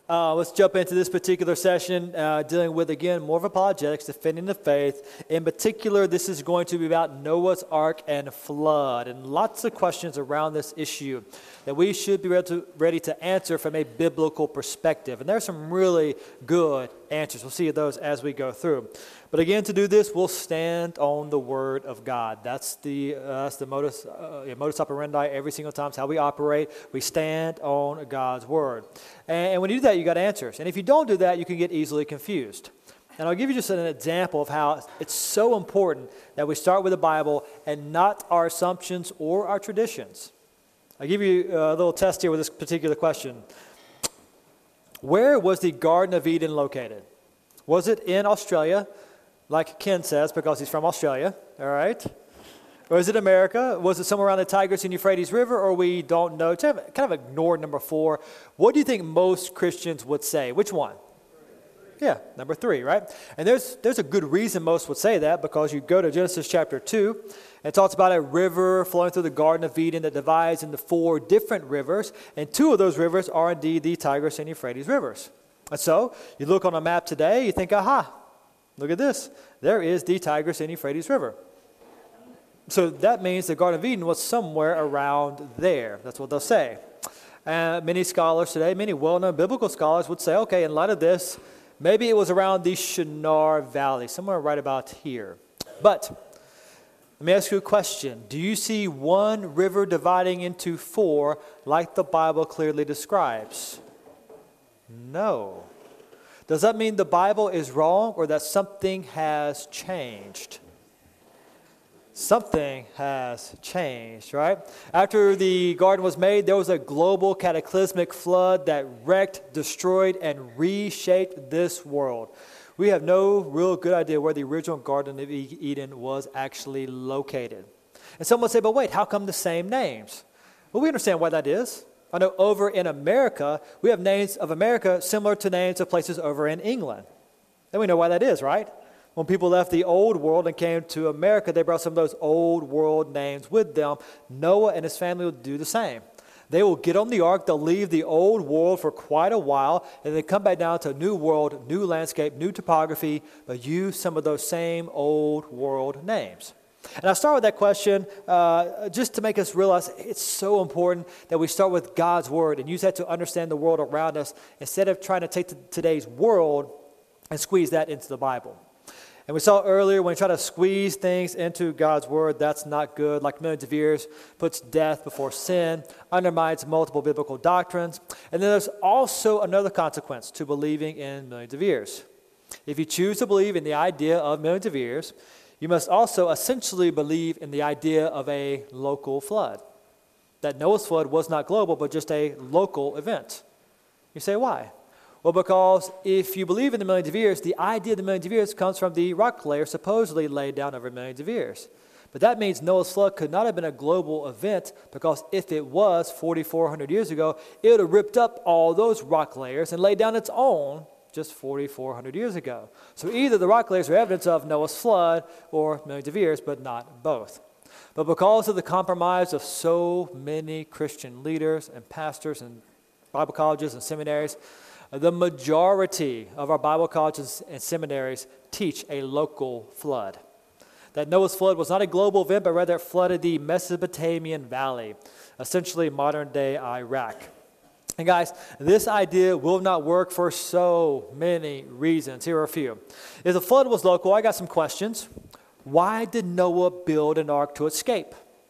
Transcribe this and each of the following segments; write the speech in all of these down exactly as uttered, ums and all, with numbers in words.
Uh, let's jump into this particular session, uh, dealing with, again, more of apologetics, defending the faith. In particular, this is going to be about Noah's Ark and flood, and lots of questions around this issue that we should be ready to, ready to answer from a biblical perspective. And there are some really good answers. We'll see those as we go through. But again, to do this, we'll stand on the Word of God. That's the uh, that's the modus, uh, yeah, modus operandi every single time. It's how we operate. We stand on God's Word. And, and when you do that, you got answers. And if you don't do that, you can get easily confused. And I'll give you just an example of how it's so important that we start with the Bible and not our assumptions or our traditions. I'll give you a little test here with this particular question. Where was the Garden of Eden located? Was it in Australia, like Ken says, because he's from Australia, all right? Or is it America? Was it somewhere around the Tigris and Euphrates River, or we don't know? Kind of, kind of ignore number four. What do you think most Christians would say? Which one? Yeah, number three, right? And there's there's a good reason most would say that, because you go to Genesis chapter two, and it talks about a river flowing through the Garden of Eden that divides into four different rivers, and two of those rivers are indeed the Tigris and Euphrates rivers. And so, you look on a map today, you think, aha, look at this. There is the Tigris and Euphrates River. So that means the Garden of Eden was somewhere around there. That's what they'll say. Uh, many scholars today, many well-known biblical scholars would say, okay, in light of this, maybe it was around the Shinar Valley, somewhere right about here. But let me ask you a question. Do you see one river dividing into four like the Bible clearly describes? No. Does that mean the Bible is wrong or that something has changed? Something has changed, right? After the garden was made, there was a global cataclysmic flood that wrecked, destroyed, and reshaped this world. We have no real good idea where the original Garden of Eden was actually located. And someone say, but wait, how come the same names? Well, we understand why that is. I know over in America, we have names of America similar to names of places over in England. And we know why that is, right? When people left the old world and came to America, they brought some of those old world names with them. Noah and his family will do the same. They will get on the ark, they'll leave the old world for quite a while, and then come back down to a new world, new landscape, new topography, but use some of those same old world names. And I start with that question uh, just to make us realize it's so important that we start with God's Word and use that to understand the world around us instead of trying to take t- today's world and squeeze that into the Bible. And we saw earlier when we try to squeeze things into God's Word, that's not good. Like millions of years, puts death before sin, undermines multiple biblical doctrines. And then there's also another consequence to believing in millions of years. If you choose to believe in the idea of millions of years, you must also essentially believe in the idea of a local flood. That Noah's flood was not global, but just a local event. You say, why? Well, because if you believe in the millions of years, the idea of the millions of years comes from the rock layer supposedly laid down over millions of years. But that means Noah's flood could not have been a global event, because if it was forty-four hundred years ago, it would have ripped up all those rock layers and laid down its own just forty-four hundred years ago. So either the rock layers are evidence of Noah's flood or millions of years, but not both. But because of the compromise of so many Christian leaders and pastors and Bible colleges and seminaries, the majority of our Bible colleges and seminaries teach a local flood. That Noah's flood was not a global event, but rather it flooded the Mesopotamian valley, essentially modern-day Iraq. And guys, this idea will not work for so many reasons. Here are a few. If the flood was local, I got some questions. Why did Noah build an ark to escape?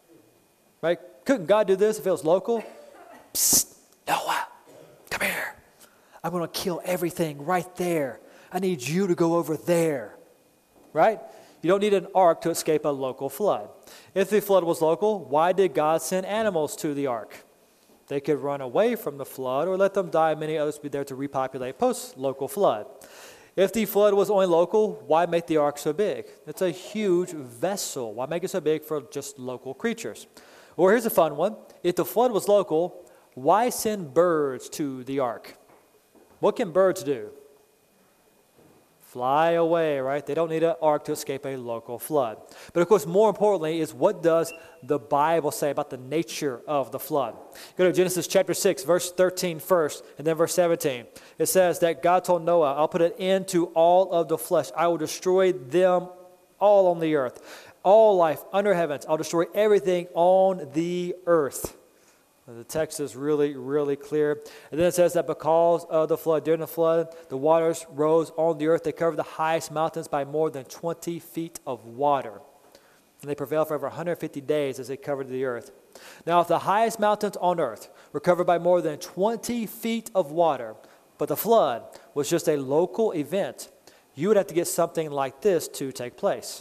Right? Couldn't God do this if it was local? Psst, Noah, come here. I'm going to kill everything right there. I need you to go over there. Right? You don't need an ark to escape a local flood. If the flood was local, why did God send animals to the ark? They could run away from the flood or let them die. Many others would be there to repopulate post-local flood. If the flood was only local, why make the ark so big? It's a huge vessel. Why make it so big for just local creatures? Or here's a fun one. If the flood was local, why send birds to the ark? What can birds do? fly away, right? They don't need an ark to escape a local flood. But of course, more importantly is what does the Bible say about the nature of the flood? Go to Genesis chapter six, verse thirteen first, and then verse seventeen. It says that God told Noah, I'll put an end to all of the flesh. I will destroy them all on the earth. All life under heavens. I'll destroy everything on the earth. The text is really, really clear. And then it says that because of the flood, during the flood, the waters rose on the earth. They covered the highest mountains by more than twenty feet of water. And they prevailed for over one hundred fifty days as they covered the earth. Now, if the highest mountains on earth were covered by more than twenty feet of water, but the flood was just a local event, you would have to get something like this to take place.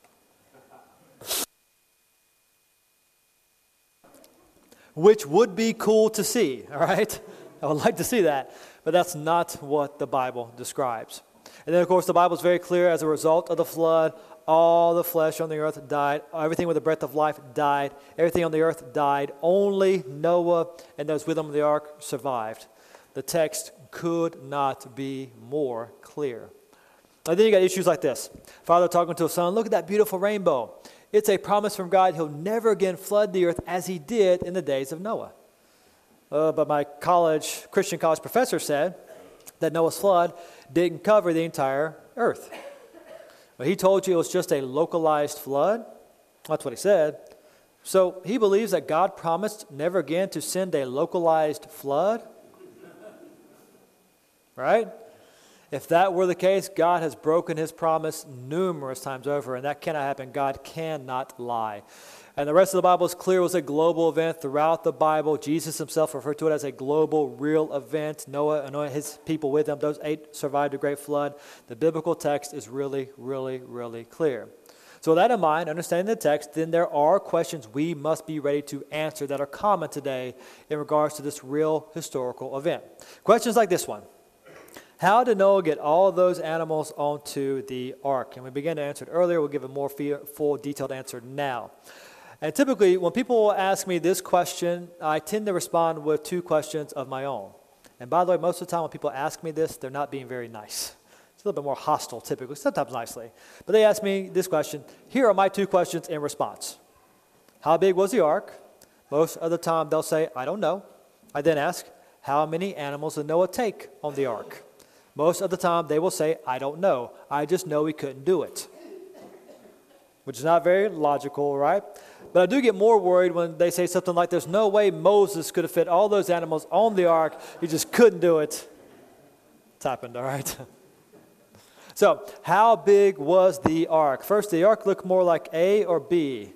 Which would be cool to see, all right? I would like to see that, but that's not what the Bible describes. And then, of course, the Bible is very clear. As a result of the flood, all the flesh on the earth died. Everything with the breath of life died. Everything on the earth died. Only Noah and those with him in the ark survived. The text could not be more clear. And then you got issues like this. Father talking to a son, look at that beautiful rainbow. It's a promise from God. He'll never again flood the earth as he did in the days of Noah. Uh, but my college, Christian college professor said that Noah's flood didn't cover the entire earth. But he told you it was just a localized flood. That's what he said. So he believes that God promised never again to send a localized flood. Right? If that were the case, God has broken his promise numerous times over, and that cannot happen. God cannot lie. And the rest of the Bible is clear. It was a global event throughout the Bible. Jesus himself referred to it as a global, real event. Noah and his people with him, those eight survived a great flood. The biblical text is really, really, really clear. So with that in mind, understanding the text, then there are questions we must be ready to answer that are common today in regards to this real historical event. Questions like this one. How did Noah get all those animals onto the ark? And we began to answer it earlier. We'll give a more full, detailed answer now. And typically, when people ask me this question, I tend to respond with two questions of my own. And by the way, most of the time when people ask me this, they're not being very nice. It's a little bit more hostile, typically, sometimes nicely. But they ask me this question. Here are my two questions in response. How big was the ark? Most of the time, they'll say, I don't know. I then ask, how many animals did Noah take on the ark? Most of the time, they will say, I don't know. I just know he couldn't do it. Which is not very logical, right? But I do get more worried when they say something like, there's no way Moses could have fit all those animals on the ark. He just couldn't do it. It's happened, all right? So, how big was the ark? First, the ark looked more like A or B?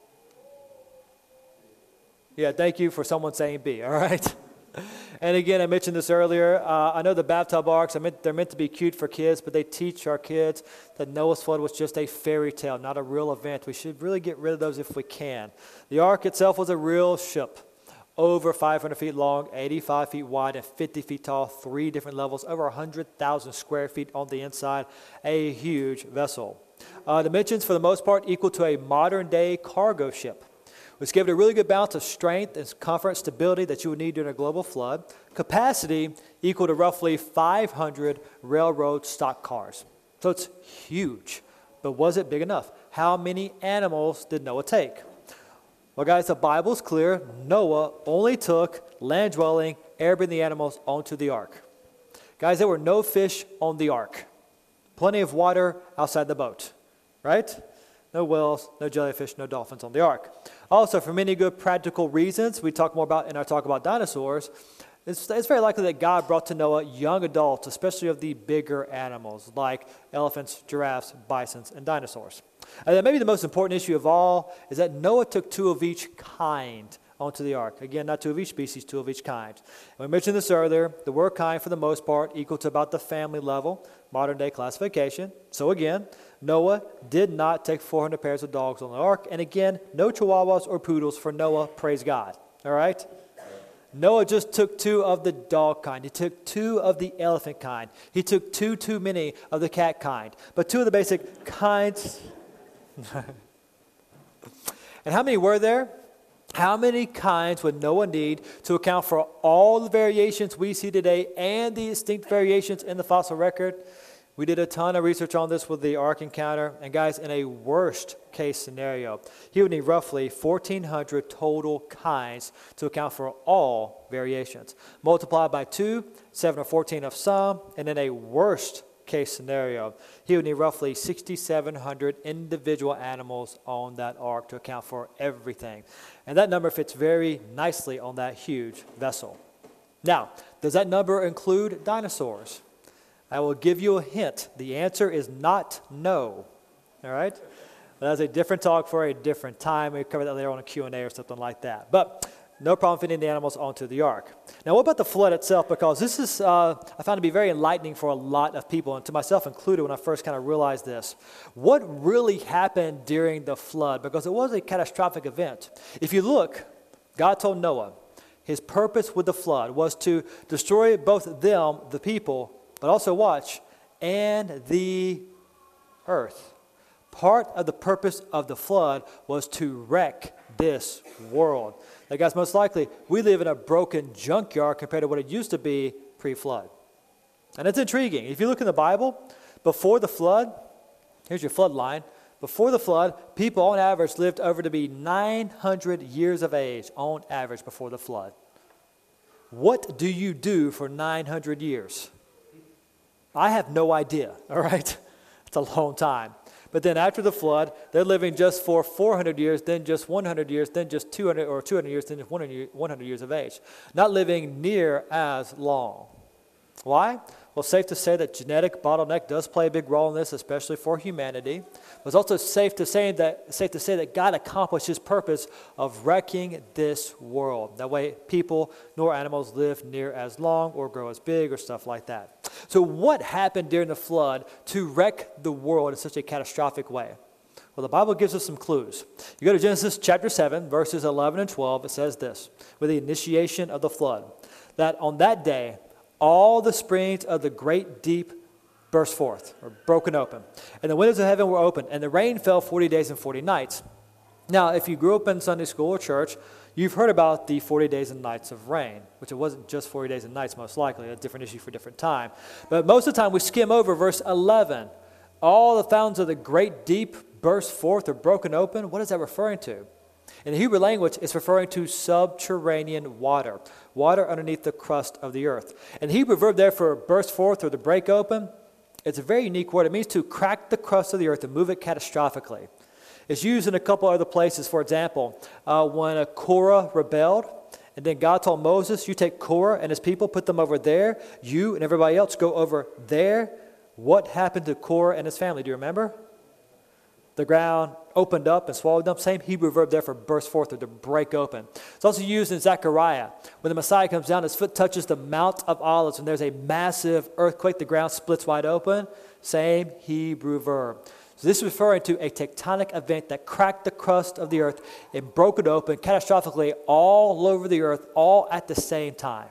Yeah, thank you for someone saying B, all right? And again, I mentioned this earlier. Uh, I know the bathtub arks, I meant, they're meant to be cute for kids, but they teach our kids that Noah's flood was just a fairy tale, not a real event. We should really get rid of those if we can. The ark itself was a real ship, over five hundred feet long, eighty-five feet wide, and fifty feet tall, three different levels, over one hundred thousand square feet on the inside, a huge vessel. Uh, dimensions, for the most part, equal to a modern-day cargo ship, which gave it a really good balance of strength and comfort, stability that you would need during a global flood. Capacity equal to roughly five hundred railroad stock cars. So it's huge. But was it big enough? How many animals did Noah take? Well, guys, the Bible's clear. Noah only took land-dwelling, air-breathing animals onto the ark. Guys, there were no fish on the ark. Plenty of water outside the boat, right? No whales, no jellyfish, no dolphins on the ark. Also, for many good practical reasons, we talk more about in our talk about dinosaurs, it's, it's very likely that God brought to Noah young adults, especially of the bigger animals like elephants, giraffes, bisons, and dinosaurs. And then maybe the most important issue of all is that Noah took two of each kind onto the ark. Again, not two of each species, two of each kind. And we mentioned this earlier. The word kind, for the most part, equal to about the family level, modern-day classification. So again, Noah did not take four hundred pairs of dogs on the ark. And again, no chihuahuas or poodles for Noah, praise God. All right? Noah just took two of the dog kind. He took two of the elephant kind. He took two too many of the cat kind. But two of the basic kinds. And how many were there? How many kinds would Noah need to account for all the variations we see today and the distinct variations in the fossil record? We did a ton of research on this with the Ark Encounter, and guys, in a worst case scenario, he would need roughly fourteen hundred total kinds to account for all variations. Multiplied by two, seven or fourteen of some, and in a worst case scenario, he would need roughly six thousand seven hundred individual animals on that ark to account for everything. And that number fits very nicely on that huge vessel. Now, does that number include dinosaurs? I will give you a hint. The answer is not no. All right? That's a different talk for a different time. We cover that later on a Q and A or something like that. But no problem fitting the animals onto the ark. Now, what about the flood itself? Because this is, uh, I found to be very enlightening for a lot of people, and to myself included when I first kind of realized this. What really happened during the flood? Because it was a catastrophic event. If you look, God told Noah his purpose with the flood was to destroy both them, the people, but also watch, and the earth. Part of the purpose of the flood was to wreck this world. Now, guys, most likely, we live in a broken junkyard compared to what it used to be pre-flood. And it's intriguing. If you look in the Bible, before the flood, here's your flood line. Before the flood, people on average lived over to be nine hundred years of age on average before the flood. What do you do for nine hundred years? I have no idea, all right? It's a long time. But then after the flood, they're living just for four hundred years, then just one hundred years, then just two hundred or two hundred years, then just one hundred years of age. Not living near as long. Why? Well, safe to say that genetic bottleneck does play a big role in this, especially for humanity. But it's also safe to say that safe to say that God accomplished his purpose of wrecking this world. That way people nor animals live near as long or grow as big or stuff like that. So what happened during the flood to wreck the world in such a catastrophic way? Well, the Bible gives us some clues. You go to Genesis chapter seven, verses eleven and twelve. It says this, with the initiation of the flood, that on that day, all the springs of the great deep burst forth, or broken open. And the windows of heaven were opened, and the rain fell forty days and forty nights. Now, if you grew up in Sunday school or church, you've heard about the forty days and nights of rain, which it wasn't just forty days and nights, most likely, a different issue for a different time. But most of the time, we skim over verse eleven. All the fountains of the great deep burst forth or broken open. What is that referring to? In the Hebrew language, it's referring to subterranean water, water underneath the crust of the earth. And the Hebrew verb there for burst forth or to break open, it's a very unique word. It means to crack the crust of the earth and move it catastrophically. It's used in a couple other places. For example, uh, when a Korah rebelled, and then God told Moses, you take Korah and his people, put them over there. You and everybody else go over there. What happened to Korah and his family? Do you remember? The ground opened up and swallowed them. Same Hebrew verb there for burst forth or to break open. It's also used in Zechariah. When the Messiah comes down, his foot touches the Mount of Olives, and there's a massive earthquake. The ground splits wide open. Same Hebrew verb. So this is referring to a tectonic event that cracked the crust of the earth and broke it open catastrophically all over the earth, all at the same time.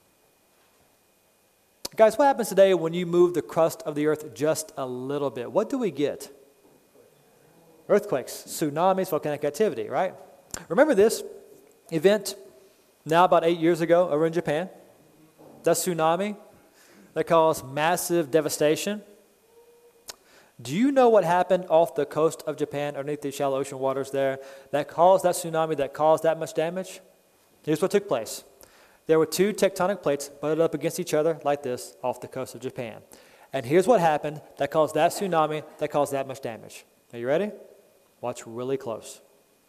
Guys, what happens today when you move the crust of the earth just a little bit? What do we get? Earthquakes, tsunamis, volcanic activity, right? Remember this event now about eight years ago over in Japan? That tsunami that caused massive devastation. Do you know what happened off the coast of Japan, underneath the shallow ocean waters there, that caused that tsunami, that caused that much damage? Here's what took place. There were two tectonic plates butted up against each other like this off the coast of Japan. And here's what happened that caused that tsunami, that caused that much damage. Are you ready? Watch really close.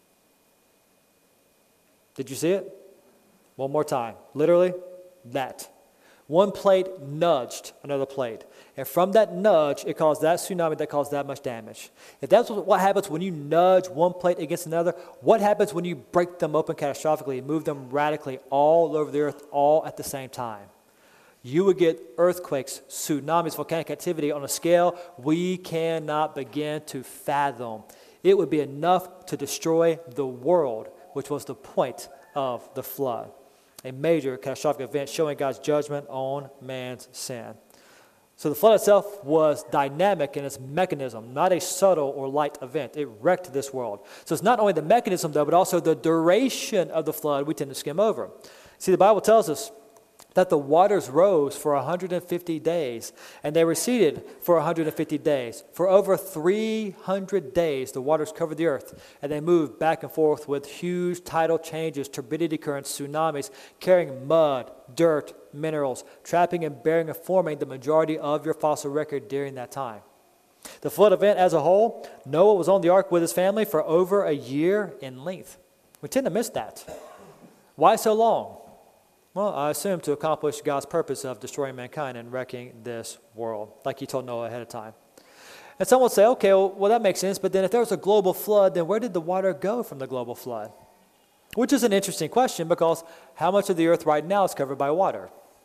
Did you see it? One more time. Literally, that. One plate nudged another plate. And from that nudge, it caused that tsunami that caused that much damage. If that's what happens when you nudge one plate against another, what happens when you break them open catastrophically and move them radically all over the earth all at the same time? You would get earthquakes, tsunamis, volcanic activity on a scale we cannot begin to fathom. It would be enough to destroy the world, which was the point of the flood. A major catastrophic event showing God's judgment on man's sin. So the flood itself was dynamic in its mechanism, not a subtle or light event. It wrecked this world. So it's not only the mechanism, though, but also the duration of the flood we tend to skim over. See, the Bible tells us that the waters rose for one hundred fifty days, and they receded for one hundred fifty days. For over three hundred days, the waters covered the earth, and they moved back and forth with huge tidal changes, turbidity currents, tsunamis, carrying mud, dirt, minerals, trapping and burying and forming the majority of your fossil record during that time. The flood event as a whole, Noah was on the ark with his family for over a year in length. We tend to miss that. Why so long? Well, I assume to accomplish God's purpose of destroying mankind and wrecking this world, like he told Noah ahead of time. And some would say, okay, well, well, that makes sense, but then if there was a global flood, then where did the water go from the global flood? Which is an interesting question, because how much of the earth right now is covered by water?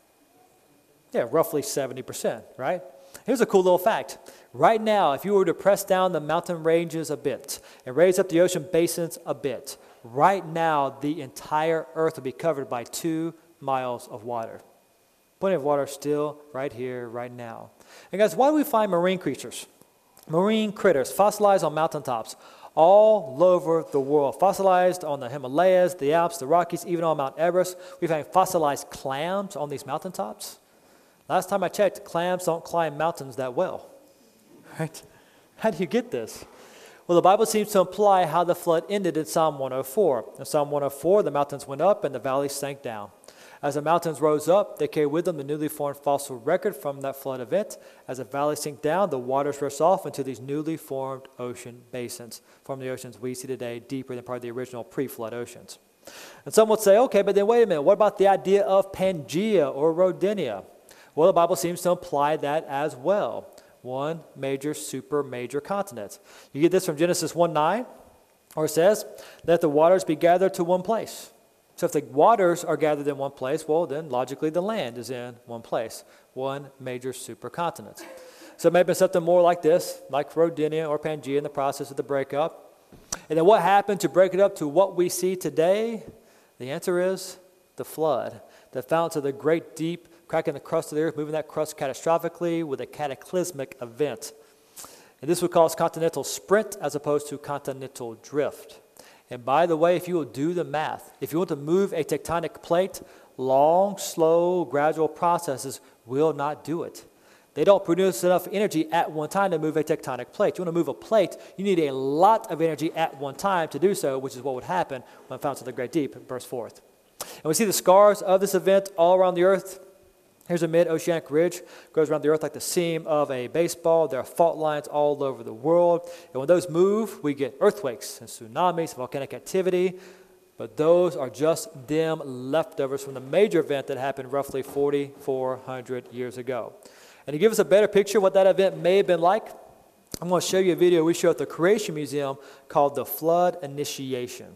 Yeah, roughly seventy percent, right? Here's a cool little fact. Right now, if you were to press down the mountain ranges a bit and raise up the ocean basins a bit, right now the entire earth would be covered by two miles of water. Plenty of water still right here, right now. And guys, why do we find marine creatures, marine critters fossilized on mountaintops all over the world? Fossilized on the Himalayas, the Alps, the Rockies, even on Mount Everest. We find fossilized clams on these mountaintops. Last time I checked, clams don't climb mountains that well. Right? How do you get this? Well, the Bible seems to imply how the flood ended in Psalm one oh four. In Psalm one oh four, the mountains went up and the valleys sank down. As the mountains rose up, they carried with them the newly formed fossil record from that flood event. As the valleys sink down, the waters rush off into these newly formed ocean basins, forming the oceans we see today, deeper than part of the original pre-flood oceans. And some would say, okay, but then wait a minute, what about the idea of Pangaea or Rodinia? Well, the Bible seems to imply that as well. One major, super major continent. You get this from Genesis one nine, where it says, let the waters be gathered to one place. So if the waters are gathered in one place, well, then logically the land is in one place, one major supercontinent. So it may have been something more like this, like Rodinia or Pangaea in the process of the breakup. And then what happened to break it up to what we see today? The answer is the flood that fell into the great deep, cracking the crust of the earth, moving that crust catastrophically with a cataclysmic event. And this would cause continental sprint as opposed to continental drift. And by the way, if you will do the math, if you want to move a tectonic plate, long, slow, gradual processes will not do it. They don't produce enough energy at one time to move a tectonic plate. You want to move a plate, you need a lot of energy at one time to do so, which is what would happen when found to the great deep burst forth. And we see the scars of this event all around the earth. Here's a mid-oceanic ridge, goes around the earth like the seam of a baseball. There are fault lines all over the world. And when those move, we get earthquakes and tsunamis, volcanic activity. But those are just dim leftovers from the major event that happened roughly forty-four hundred years ago. And to give us a better picture of what that event may have been like, I'm going to show you a video we showed at the Creation Museum called The Flood Initiation.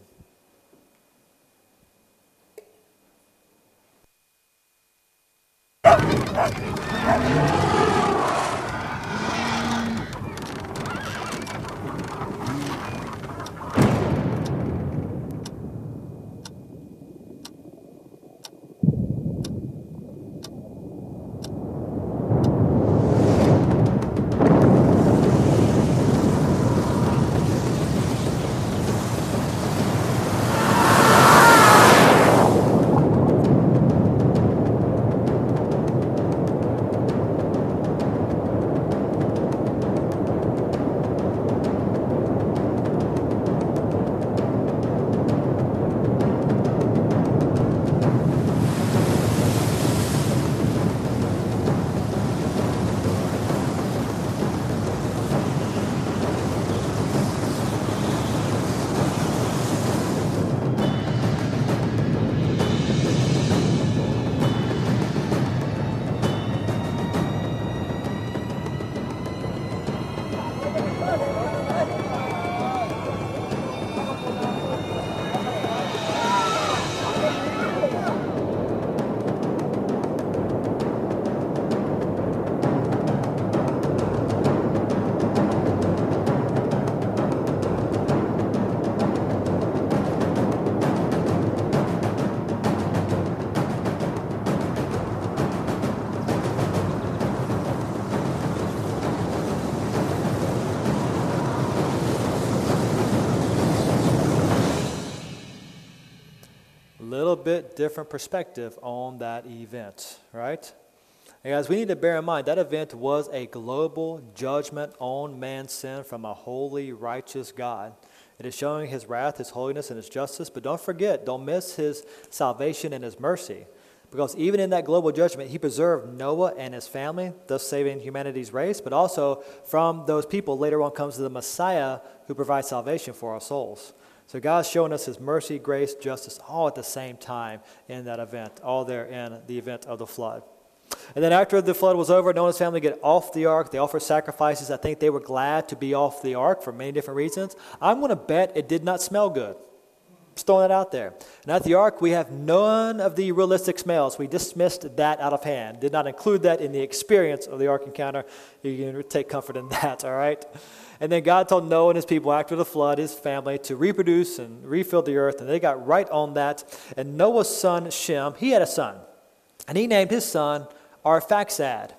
bit different perspective on that event, right? And guys, we need to bear in mind that event was a global judgment on man's sin from a holy, righteous God. It is showing his wrath, his holiness, and his justice. But don't forget, don't miss his salvation and his mercy. Because even in that global judgment, he preserved Noah and his family, thus saving humanity's race. But also from those people, later on comes the Messiah who provides salvation for our souls. So God's showing us his mercy, grace, justice, all at the same time in that event, all there in the event of the flood. And then after the flood was over, Noah and his family get off the ark. They offer sacrifices. I think they were glad to be off the ark for many different reasons. I'm going to bet it did not smell good. Just throwing that out there. And at the ark, we have none of the realistic smells. We dismissed that out of hand. Did not include that in the experience of the ark encounter. You can take comfort in that, all right? And then God told Noah and his people after the flood, his family, to reproduce and refill the earth. And they got right on that. And Noah's son, Shem, he had a son. And he named his son Arphaxad.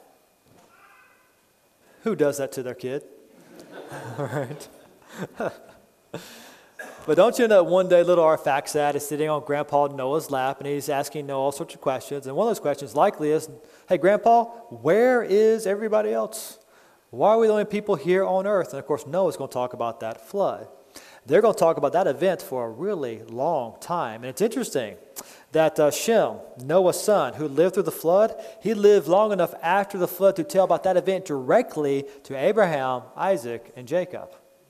Who does that to their kid? All right. But don't you know that one day little Arphaxad is sitting on Grandpa Noah's lap and he's asking Noah all sorts of questions. And one of those questions likely is, hey, Grandpa, where is everybody else? Why are we the only people here on earth? And of course, Noah's going to talk about that flood. They're going to talk about that event for a really long time. And it's interesting that uh, Shem, Noah's son, who lived through the flood, he lived long enough after the flood to tell about that event directly to Abraham, Isaac, and Jacob.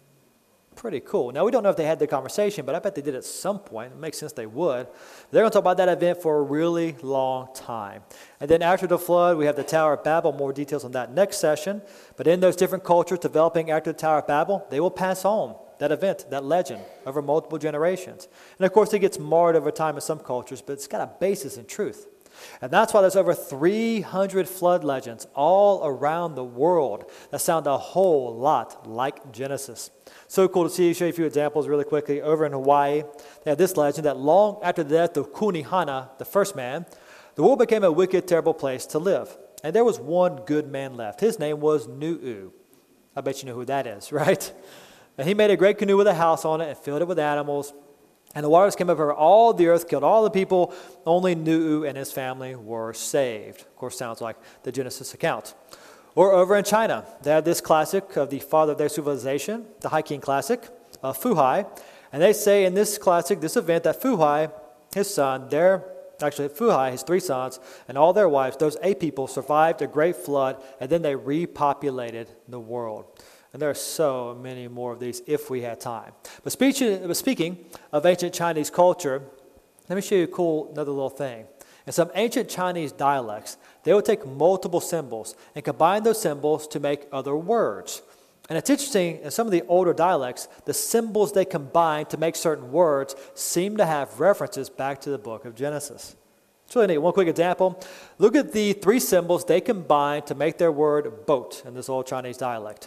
Pretty cool. Now, we don't know if they had the conversation, but I bet they did at some point. It makes sense they would. They're going to talk about that event for a really long time. And then after the flood, we have the Tower of Babel. More details on that next session. But in those different cultures developing after the Tower of Babel, they will pass on that event, that legend, over multiple generations. And of course, it gets marred over time in some cultures, but it's got a basis in truth. And that's why there's over three hundred flood legends all around the world that sound a whole lot like Genesis. So cool to see. Show you a few examples really quickly. Over in Hawaii, they have this legend that long after the death of Kunihana, the first man, the world became a wicked, terrible place to live. And there was one good man left. His name was Nu'u. I bet you know who that is, right? And he made a great canoe with a house on it and filled it with animals. And the waters came over all the earth, killed all the people. Only Nu'u and his family were saved. Of course, sounds like the Genesis account. Or over in China, they had this classic of the father of their civilization, the Hiking classic, uh, Fu Hai. And they say in this classic, this event, that Fu Hai, his son, their, actually Fu Hai, his three sons, and all their wives, those eight people survived a great flood, and then they repopulated the world. And there are so many more of these if we had time. But speaking, speaking of ancient Chinese culture, let me show you a cool, another little thing. In some ancient Chinese dialects, they would take multiple symbols and combine those symbols to make other words. And it's interesting, in some of the older dialects, the symbols they combine to make certain words seem to have references back to the book of Genesis. It's really neat. One quick example. Look at the three symbols they combine to make their word boat in this old Chinese dialect.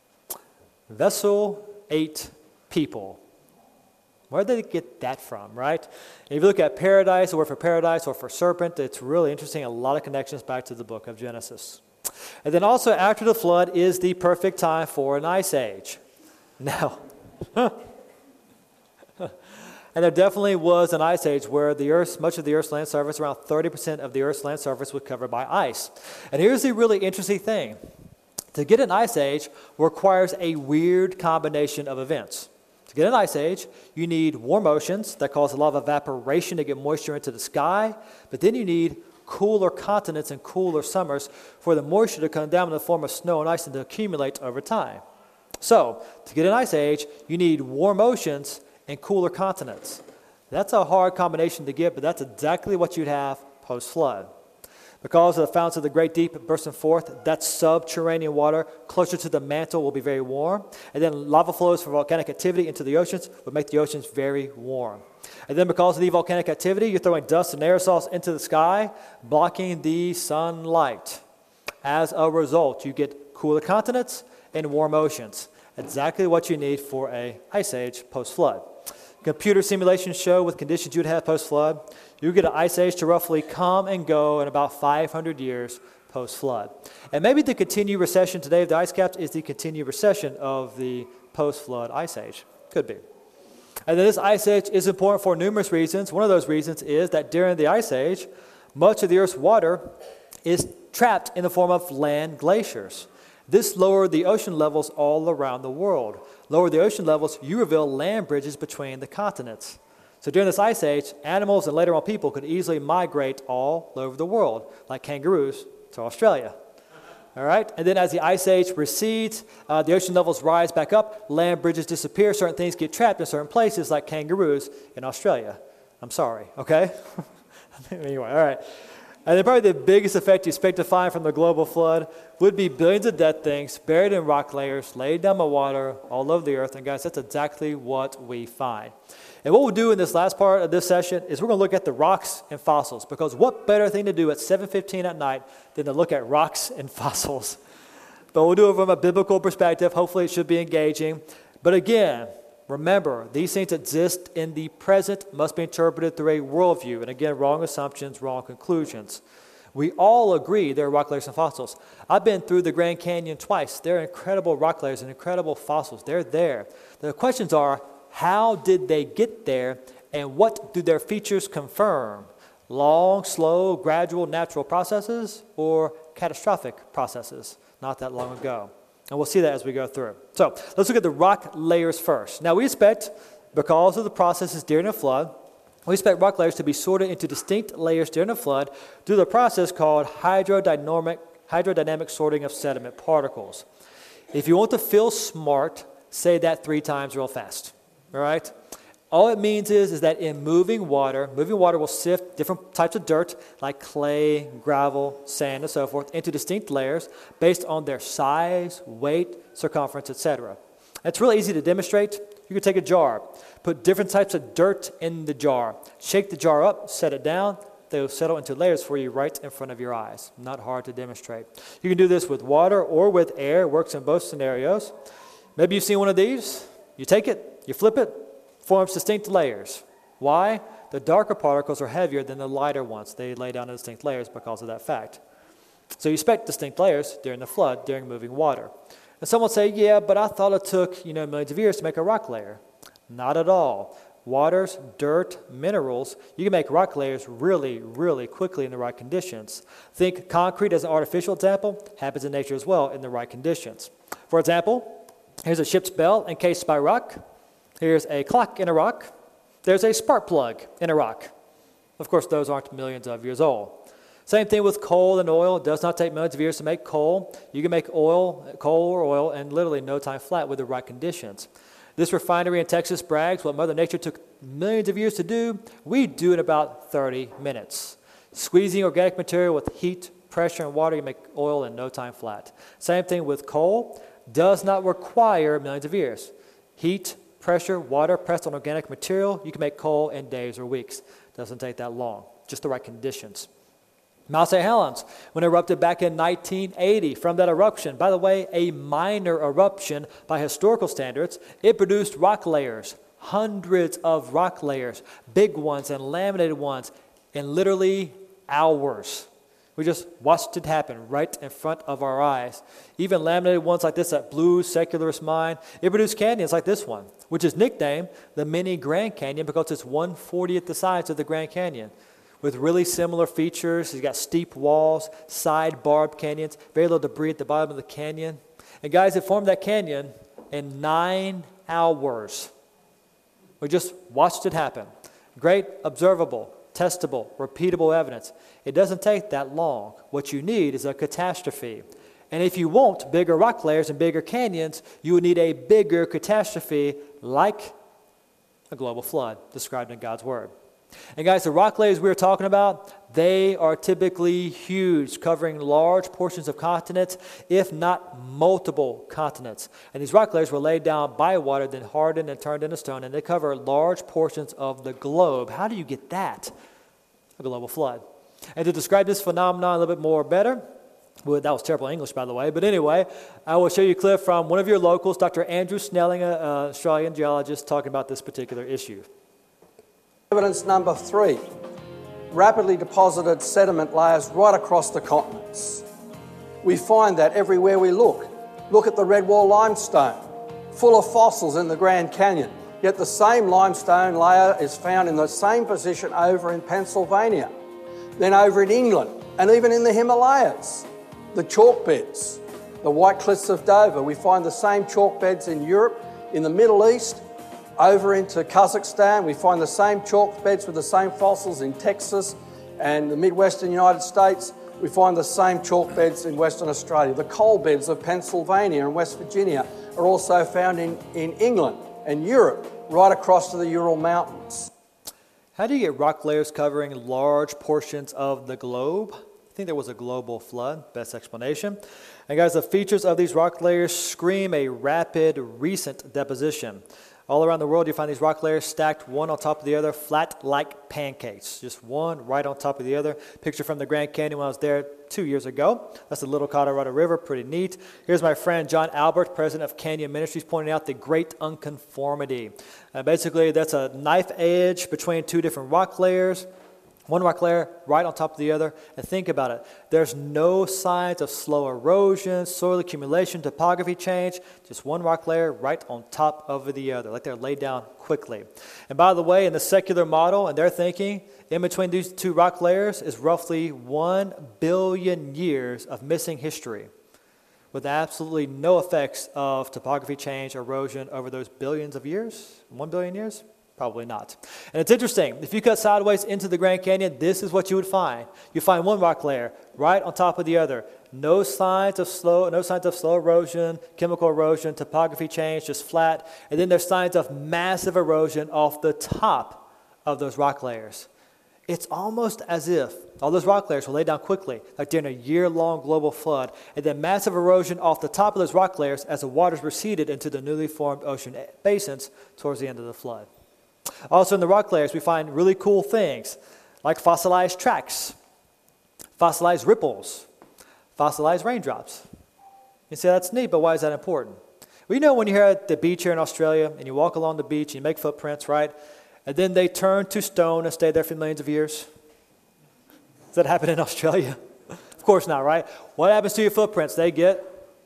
Vessel, eight people. Where did they get that from, right? And if you look at paradise, or for paradise, or for serpent, it's really interesting. A lot of connections back to the book of Genesis. And then also after the flood is the perfect time for an ice age. Now, and there definitely was an ice age where the earth, much of the Earth's land surface, around thirty percent of the Earth's land surface was covered by ice. And here's the really interesting thing. To get an ice age requires a weird combination of events. To get an ice age, you need warm oceans that cause a lot of evaporation to get moisture into the sky, but then you need cooler continents and cooler summers for the moisture to come down in the form of snow and ice and to accumulate over time. So, to get an ice age, you need warm oceans and cooler continents. That's a hard combination to get, but that's exactly what you'd have post-flood. Because of the fountains of the great deep bursting forth, that subterranean water closer to the mantle will be very warm. And then lava flows from volcanic activity into the oceans would make the oceans very warm. And then because of the volcanic activity, you're throwing dust and aerosols into the sky, blocking the sunlight. As a result, you get cooler continents and warm oceans. Exactly what you need for a ice age post-flood. Computer simulations show with conditions you'd have post-flood, you get an ice age to roughly come and go in about five hundred years post-flood. And maybe the continued recession today of the ice caps is the continued recession of the post-flood ice age. Could be. And then this ice age is important for numerous reasons. One of those reasons is that during the ice age, much of the Earth's water is trapped in the form of land glaciers. This lowered the ocean levels all around the world. Lower the ocean levels, you reveal land bridges between the continents. So during this ice age, animals and later on people could easily migrate all over the world, like kangaroos to Australia. All right? And then as the ice age recedes, uh, the ocean levels rise back up, land bridges disappear, certain things get trapped in certain places, like kangaroos in Australia. I'm sorry, okay? Anyway, all right. And then probably the biggest effect you expect to find from the global flood would be billions of dead things buried in rock layers, laid down by water all over the earth. And guys, that's exactly what we find. And what we'll do in this last part of this session is we're going to look at the rocks and fossils, because what better thing to do at seven fifteen at night than to look at rocks and fossils? But we'll do it from a biblical perspective. Hopefully it should be engaging. But again, remember, these things exist in the present, must be interpreted through a worldview. And again, wrong assumptions, wrong conclusions. We all agree there are rock layers and fossils. I've been through the Grand Canyon twice. There are incredible rock layers and incredible fossils. They're there. The questions are, how did they get there, and what do their features confirm? Long, slow, gradual, natural processes, or catastrophic processes not that long ago? And we'll see that as we go through. So let's look at the rock layers first. Now we expect, because of the processes during a flood, we expect rock layers to be sorted into distinct layers during a flood through the process called hydrodynamic, hydrodynamic sorting of sediment particles. If you want to feel smart, say that three times real fast. All right? All it means is, is that in moving water, moving water will sift different types of dirt like clay, gravel, sand, and so forth into distinct layers based on their size, weight, circumference, et cetera. It's really easy to demonstrate. You can take a jar, put different types of dirt in the jar, shake the jar up, set it down. They'll settle into layers for you right in front of your eyes. Not hard to demonstrate. You can do this with water or with air. It works in both scenarios. Maybe you've seen one of these. You take it, you flip it, forms distinct layers. Why? The darker particles are heavier than the lighter ones. They lay down in distinct layers because of that fact. So you expect distinct layers during the flood, during moving water. And some will say, yeah, but I thought it took, you know, millions of years to make a rock layer. Not at all. Waters, dirt, minerals, you can make rock layers really, really quickly in the right conditions. Think concrete as an artificial example, happens in nature as well in the right conditions. For example, here's a ship's bell encased by rock. Here's a clock in a rock. There's a spark plug in a rock. Of course, those aren't millions of years old. Same thing with coal and oil. It does not take millions of years to make coal. You can make oil, coal or oil in literally no time flat with the right conditions. This refinery in Texas brags what Mother Nature took millions of years to do, we do in about thirty minutes. Squeezing organic material with heat, pressure, and water, you make oil in no time flat. Same thing with coal. Does not require millions of years. Heat, pressure, water pressed on organic material, you can make coal in days or weeks. Doesn't take that long, just the right conditions. Mount Saint Helens, when it erupted back in nineteen eighty, from that eruption, by the way, a minor eruption by historical standards, it produced rock layers, hundreds of rock layers, big ones and laminated ones, in literally hours. We just watched it happen right in front of our eyes. Even laminated ones like this at Blue Secularist Mine, it produced canyons like this one, which is nicknamed the Mini Grand Canyon because it's one fortieth the size of the Grand Canyon. With really similar features. It's got steep walls, side barbed canyons, very little debris at the bottom of the canyon. And guys, it formed that canyon in nine hours. We just watched it happen. Great, observable, testable, repeatable evidence. It doesn't take that long. What you need is a catastrophe. And if you want bigger rock layers and bigger canyons, you would need a bigger catastrophe like a global flood described in God's Word. And guys, the rock layers we were talking about, they are typically huge, covering large portions of continents, if not multiple continents. And these rock layers were laid down by water, then hardened and turned into stone, and they cover large portions of the globe. How do you get that? A global flood. And to describe this phenomenon a little bit more better, well, that was terrible English, by the way, but anyway, I will show you a clip from one of your locals, Doctor Andrew Snelling, an Australian geologist, talking about this particular issue. Evidence number three, rapidly deposited sediment layers right across the continents. We find that everywhere we look. Look at the Redwall limestone, full of fossils in the Grand Canyon. Yet the same limestone layer is found in the same position over in Pennsylvania, then over in England, and even in the Himalayas. The chalk beds, the White Cliffs of Dover, we find the same chalk beds in Europe, in the Middle East, over into Kazakhstan. We find the same chalk beds with the same fossils in Texas and the Midwestern United States. We find the same chalk beds in Western Australia. The coal beds of Pennsylvania and West Virginia are also found in, in England and Europe, right across to the Ural Mountains. How do you get rock layers covering large portions of the globe? I think there was a global flood, best explanation. And guys, the features of these rock layers scream a rapid, recent deposition. All around the world, you find these rock layers stacked one on top of the other, flat like pancakes. Just one right on top of the other. Picture from the Grand Canyon when I was there two years ago. That's the Little Colorado River, pretty neat. Here's my friend John Albert, president of Canyon Ministries, pointing out the great unconformity. Uh, basically, that's a knife edge between two different rock layers. One rock layer right on top of the other. And think about it. There's no signs of slow erosion, soil accumulation, topography change. Just one rock layer right on top of the other, like they're laid down quickly. And by the way, in the secular model, and they're thinking, in between these two rock layers is roughly one billion years of missing history, with absolutely no effects of topography change, erosion over those billions of years. One billion years? Probably not. And it's interesting. If you cut sideways into the Grand Canyon, this is what you would find. You find one rock layer right on top of the other. No signs of slow, no signs of slow erosion, chemical erosion, topography change, just flat. And then there's signs of massive erosion off the top of those rock layers. It's almost as if all those rock layers were laid down quickly, like during a year-long global flood, and then massive erosion off the top of those rock layers as the waters receded into the newly formed ocean basins towards the end of the flood. Also in the rock layers, we find really cool things like fossilized tracks, fossilized ripples, fossilized raindrops. You say that's neat, but why is that important? Well, you know when you're at the beach here in Australia and you walk along the beach and you make footprints, right? And then they turn to stone and stay there for millions of years. Does that happen in Australia? Of course not, right? What happens to your footprints? They get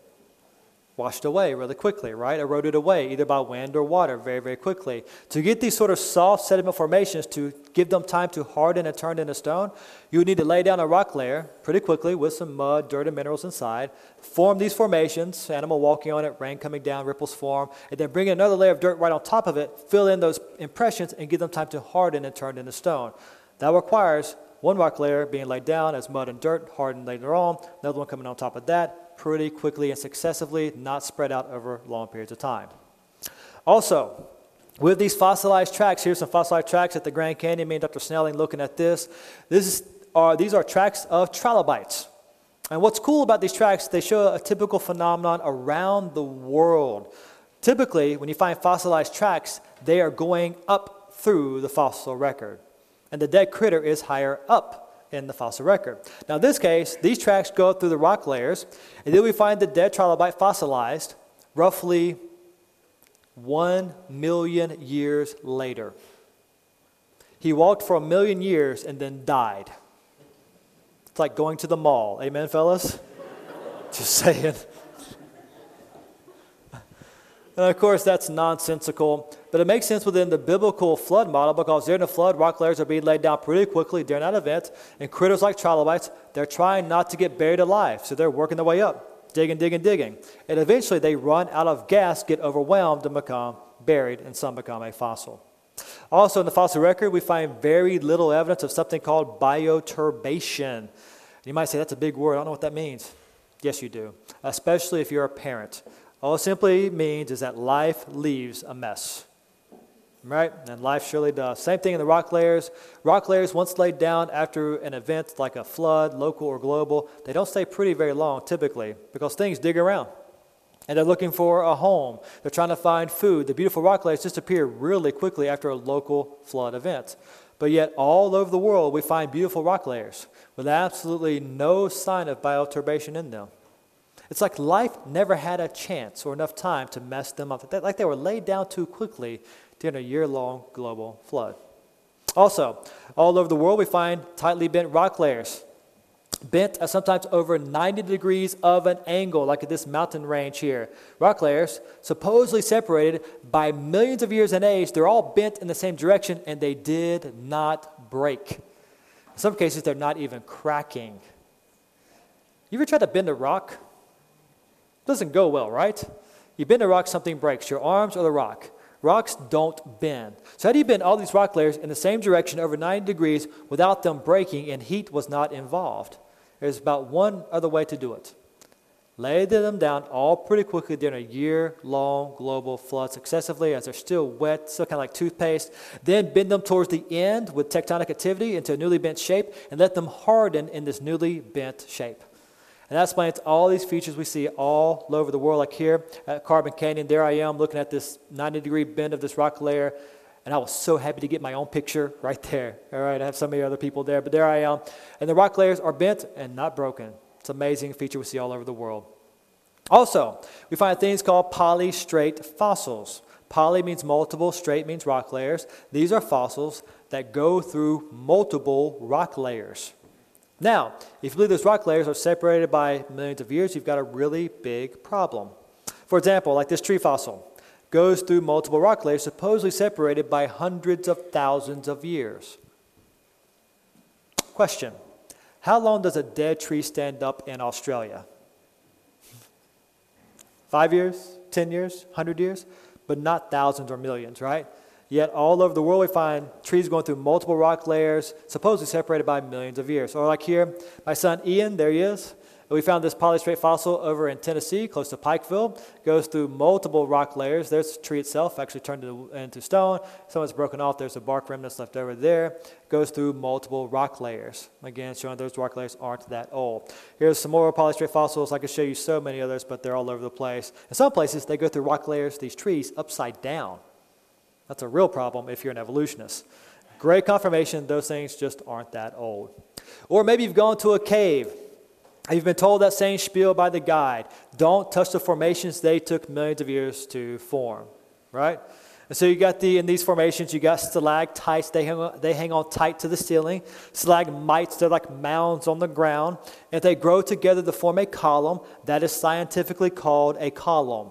washed away really quickly, right? Eroded away, either by wind or water, very, very quickly. To get these sort of soft sediment formations, to give them time to harden and turn into stone, you would need to lay down a rock layer pretty quickly with some mud, dirt, and minerals inside, form these formations, animal walking on it, rain coming down, ripples form, and then bring another layer of dirt right on top of it, fill in those impressions, and give them time to harden and turn into stone. That requires one rock layer being laid down as mud and dirt, hardened later on, another one coming on top of that, pretty quickly and successively, not spread out over long periods of time. Also, with these fossilized tracks, here's some fossilized tracks at the Grand Canyon. Me and Doctor Snelling looking at this. This is, are, these are tracks of trilobites. And what's cool about these tracks, they show a typical phenomenon around the world. Typically, when you find fossilized tracks, they are going up through the fossil record. And the dead critter is higher up in the fossil record. Now in this case, these tracks go through the rock layers, and then we find the dead trilobite fossilized roughly one million years later. He walked for a million years and then died. It's like going to the mall. Amen, fellas? Just saying. And of course, that's nonsensical, but it makes sense within the biblical flood model because during the flood, rock layers are being laid down pretty quickly during that event, and critters like trilobites, they're trying not to get buried alive, so they're working their way up, digging, digging, digging. And eventually, they run out of gas, get overwhelmed, and become buried, and some become a fossil. Also, in the fossil record, we find very little evidence of something called bioturbation. You might say, that's a big word. I don't know what that means. Yes, you do, especially if you're a parent. All it simply means is that life leaves a mess, right? And life surely does. Same thing in the rock layers. Rock layers, once laid down after an event like a flood, local or global, they don't stay pretty very long typically because things dig around. And they're looking for a home. They're trying to find food. The beautiful rock layers disappear really quickly after a local flood event. But yet all over the world we find beautiful rock layers with absolutely no sign of bioturbation in them. It's like life never had a chance or enough time to mess them up. Like they were laid down too quickly during a year-long global flood. Also, all over the world we find tightly bent rock layers. bent at sometimes over ninety degrees of an angle, like at this mountain range here. Rock layers, supposedly separated by millions of years in age, they're all bent in the same direction, and they did not break. In some cases, they're not even cracking. You ever tried to bend a rock? Doesn't go well, right? You bend a rock, something breaks, your arms or the rock. Rocks don't bend. So how do you bend all these rock layers in the same direction over ninety degrees without them breaking, and heat was not involved? There's about one other way to do it. Lay them down all pretty quickly during a year-long global flood successively as they're still wet, still kind of like toothpaste. Then bend them towards the end with tectonic activity into a newly bent shape and let them harden in this newly bent shape. And that explains all these features we see all over the world, like here at Carbon Canyon. There I am looking at this ninety degree bend of this rock layer, and I was so happy to get my own picture right there. All right, I have so many other people there, but there I am. And the rock layers are bent and not broken. It's an amazing feature we see all over the world. Also, we find things called polystrate fossils. Poly means multiple, straight means rock layers. These are fossils that go through multiple rock layers. Now, if you believe those rock layers are separated by millions of years, you've got a really big problem. For example, like this tree fossil goes through multiple rock layers supposedly separated by hundreds of thousands of years. Question: how long does a dead tree stand up in Australia? Five years, ten years, one hundred years, but not thousands or millions, right? Yet all over the world we find trees going through multiple rock layers, supposedly separated by millions of years. Or like here, my son Ian, there he is. We found this polystrate fossil over in Tennessee, close to Pikeville. Goes through multiple rock layers. There's the tree itself, actually turned into, into stone. Some of it's broken off. There's the bark remnants left over there. Goes through multiple rock layers. Again, showing those rock layers aren't that old. Here's some more polystrate fossils. I could show you so many others, but they're all over the place. In some places, they go through rock layers, these trees, upside down. That's a real problem if you're an evolutionist. Great confirmation, those things just aren't that old. Or maybe you've gone to a cave. You've been told that same spiel by the guide. Don't touch the formations, they took millions of years to form, right? And so you got the, in these formations, you got stalactites, they hang, on, they hang on tight to the ceiling. Stalagmites, they're like mounds on the ground. If they grow together to form a column, that is scientifically called a column.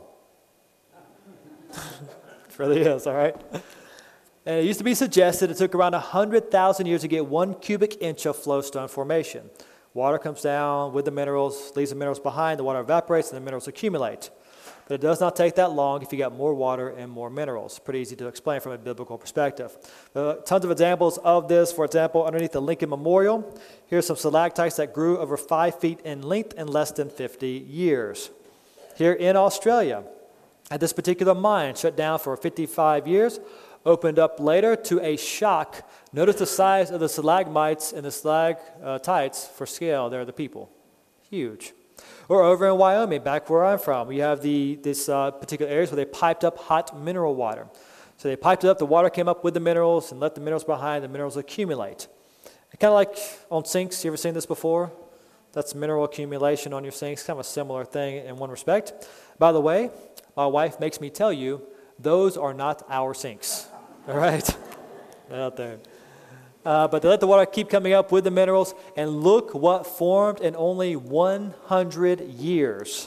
It really is, all right? And it used to be suggested it took around one hundred thousand years to get one cubic inch of flowstone formation. Water comes down with the minerals, leaves the minerals behind, the water evaporates, and the minerals accumulate. But it does not take that long if you got more water and more minerals. Pretty easy to explain from a biblical perspective. Uh, tons of examples of this. For example, underneath the Lincoln Memorial, here's some stalactites that grew over five feet in length in less than fifty years. Here in Australia, at this particular mine, shut down for fifty-five years, opened up later to a shock. Notice the size of the stalagmites and the stalactites for scale. They're the people. Huge. Or over in Wyoming, back where I'm from, we have the this uh, particular areas where they piped up hot mineral water. So they piped it up, the water came up with the minerals and let the minerals behind, the minerals accumulate. Kind of like on sinks, you ever seen this before? That's mineral accumulation on your sinks, kind of a similar thing in one respect. By the way, my wife makes me tell you, those are not our sinks, all right? Out there. Uh, but they let the water keep coming up with the minerals, and look what formed in only one hundred years.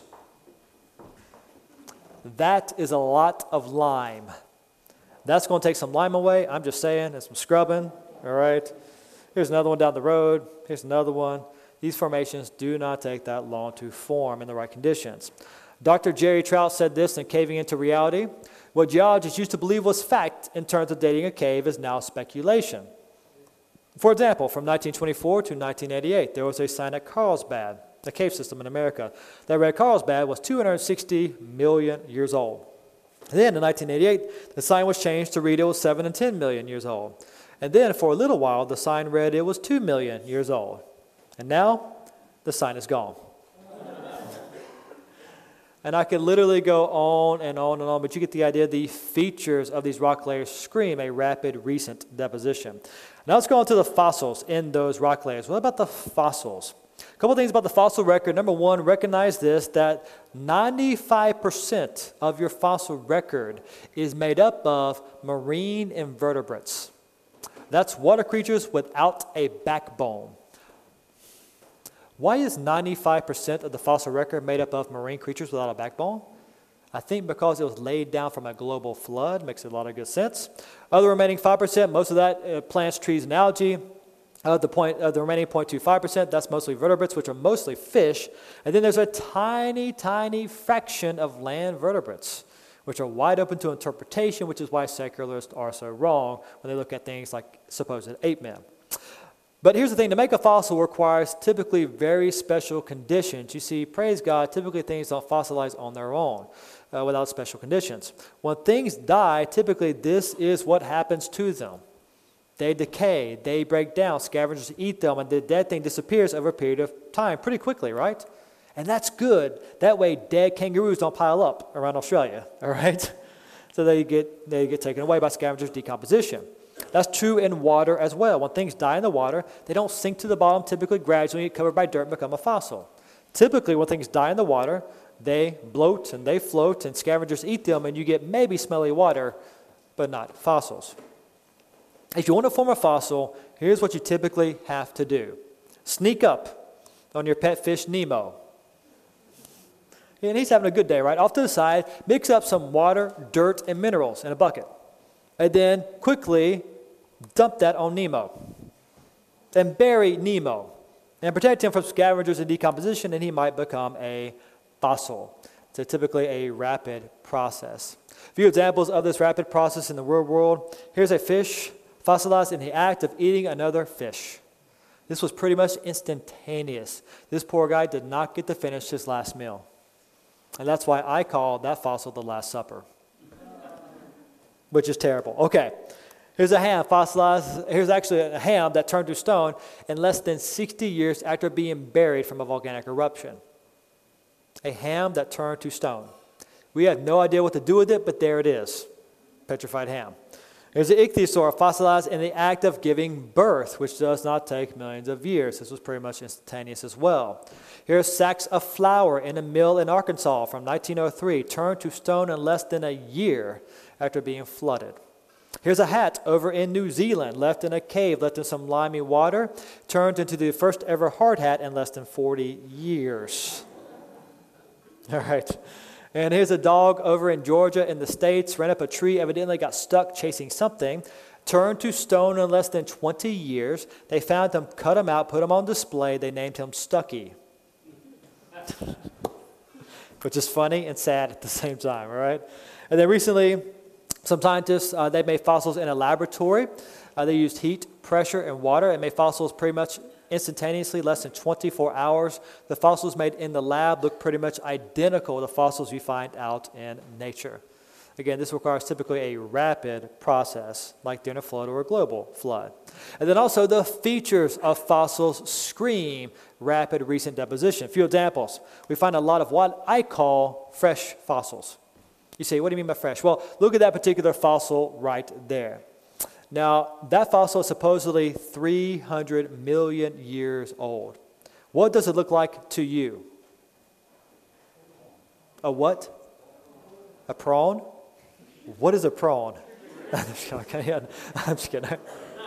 That is a lot of lime. That's going to take some lime away. I'm just saying, and some scrubbing, all right? Here's another one down the road. Here's another one. These formations do not take that long to form in the right conditions. Doctor Jerry Trout said this in Caving into Reality. What geologists used to believe was fact in terms of dating a cave is now speculation. For example, from nineteen twenty-four to nineteen eighty-eight, there was a sign at Carlsbad, a cave system in America, that read Carlsbad was two hundred sixty million years old. And then in nineteen eighty-eight, the sign was changed to read it was seven and ten million years old. And then for a little while, the sign read it was two million years old. And now, the sign is gone. And I could literally go on and on and on, but you get the idea. The features of these rock layers scream a rapid, recent deposition. Now let's go on to the fossils in those rock layers. What about the fossils? A couple things about the fossil record. Number one, recognize this, that ninety-five percent of your fossil record is made up of marine invertebrates. That's water creatures without a backbone. Why is ninety-five percent of the fossil record made up of marine creatures without a backbone? I think because it was laid down from a global flood. Makes a lot of good sense. Of the remaining five percent, most of that uh, plants, trees, and algae. Of the, point, uh, the remaining zero point two five percent, that's mostly vertebrates, which are mostly fish. And then there's a tiny, tiny fraction of land vertebrates, which are wide open to interpretation, which is why secularists are so wrong when they look at things like supposed ape men. But here's the thing, to make a fossil requires typically very special conditions. You see, praise God, typically things don't fossilize on their own uh, without special conditions. When things die, typically this is what happens to them. They decay, they break down, scavengers eat them, and the dead thing disappears over a period of time pretty quickly, right? And that's good. That way dead kangaroos don't pile up around Australia, all right? So they get, they get taken away by scavengers' decomposition. That's true in water as well. When things die in the water, they don't sink to the bottom, typically gradually get covered by dirt and become a fossil. Typically, when things die in the water, they bloat and they float, and scavengers eat them, and you get maybe smelly water, but not fossils. If you want to form a fossil, here's what you typically have to do. Sneak up on your pet fish, Nemo. And he's having a good day, right? Off to the side, mix up some water, dirt, and minerals in a bucket. And then quickly dump that on Nemo. And bury Nemo. And protect him from scavengers and decomposition, and he might become a fossil. It's a typically a rapid process. A few examples of this rapid process in the real world. Here's a fish fossilized in the act of eating another fish. This was pretty much instantaneous. This poor guy did not get to finish his last meal. And that's why I call that fossil the Last Supper, which is terrible. Okay, here's a ham fossilized. Here's actually a ham that turned to stone in less than sixty years after being buried from a volcanic eruption. A ham that turned to stone. We have no idea what to do with it, but there it is, petrified ham. Here's an ichthyosaur fossilized in the act of giving birth, which does not take millions of years. This was pretty much instantaneous as well. Here's sacks of flour in a mill in Arkansas from nineteen oh three, turned to stone in less than a year after being flooded. Here's a hat over in New Zealand, left in a cave, left in some limey water, turned into the first ever hard hat in less than forty years. All right. And here's a dog over in Georgia in the States, ran up a tree, evidently got stuck chasing something, turned to stone in less than twenty years. They found him, cut him out, put him on display. They named him Stucky. Which is funny and sad at the same time, all right? And then recently, some scientists, uh, they made fossils in a laboratory. Uh, they used heat, pressure, and water and made fossils pretty much instantaneously, less than twenty-four hours. The fossils made in the lab look pretty much identical to the fossils you find out in nature. Again, this requires typically a rapid process, like during a flood or a global flood. And then also the features of fossils scream rapid recent deposition. A few examples. We find a lot of what I call fresh fossils. You say, what do you mean by fresh? Well, look at that particular fossil right there. Now, that fossil is supposedly three hundred million years old. What does it look like to you? A what? A prawn? What is a prawn? I'm just kidding. I'm just kidding.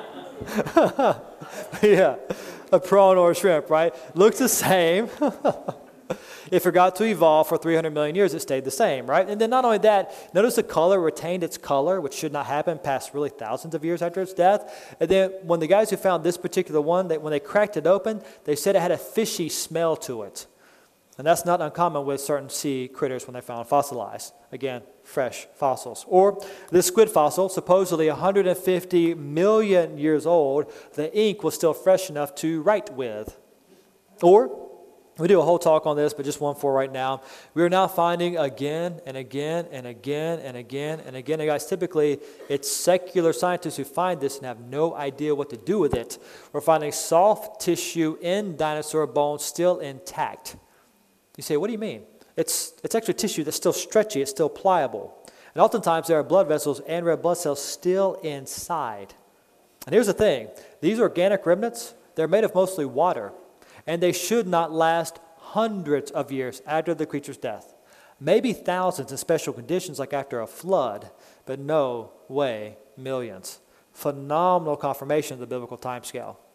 Yeah, a prawn or a shrimp, right? Looks the same. It forgot to evolve for three hundred million years. It stayed the same, right? And then not only that, notice the color retained its color, which should not happen past really thousands of years after its death. And then when the guys who found this particular one, they, when they cracked it open, they said it had a fishy smell to it. And that's not uncommon with certain sea critters when they're found fossilized. Again, fresh fossils. Or this squid fossil, supposedly one hundred fifty million years old, the ink was still fresh enough to write with. Or we do a whole talk on this, but just one for right now. We are now finding again and again and again and again and again. And guys, typically it's secular scientists who find this and have no idea what to do with it. We're finding soft tissue in dinosaur bones still intact. You say, what do you mean? It's, it's actually tissue that's still stretchy, it's still pliable. And oftentimes there are blood vessels and red blood cells still inside. And here's the thing. These organic remnants, they're made of mostly water. And they should not last hundreds of years after the creature's death. Maybe thousands in special conditions like after a flood, but no way millions. Phenomenal confirmation of the biblical timescale.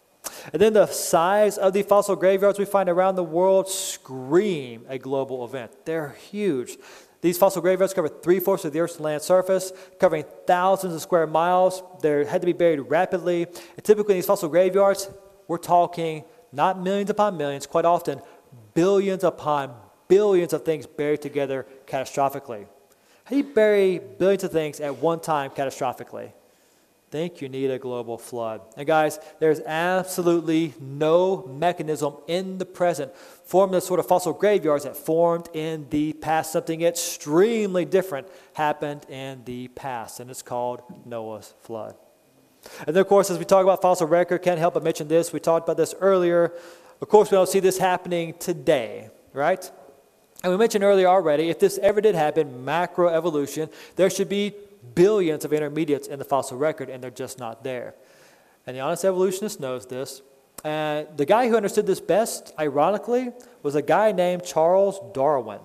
And then the size of the fossil graveyards we find around the world scream a global event. They're huge. These fossil graveyards cover three-fourths of the Earth's land surface, covering thousands of square miles. They had to be buried rapidly. And typically in these fossil graveyards, we're talking not millions upon millions, quite often billions upon billions of things buried together catastrophically. How do you bury billions of things at one time catastrophically? Think you need a global flood. And guys, there's absolutely no mechanism in the present forming the sort of fossil graveyards that formed in the past. Something extremely different happened in the past, and it's called Noah's flood. And then, of course, as we talk about fossil record, can't help but mention this. We talked about this earlier. Of course, we don't see this happening today, right? And we mentioned earlier already, if this ever did happen, macroevolution, there should be billions of intermediates in the fossil record, and they're just not there. And the honest evolutionist knows this. And the guy who understood this best, ironically, was a guy named Charles Darwin.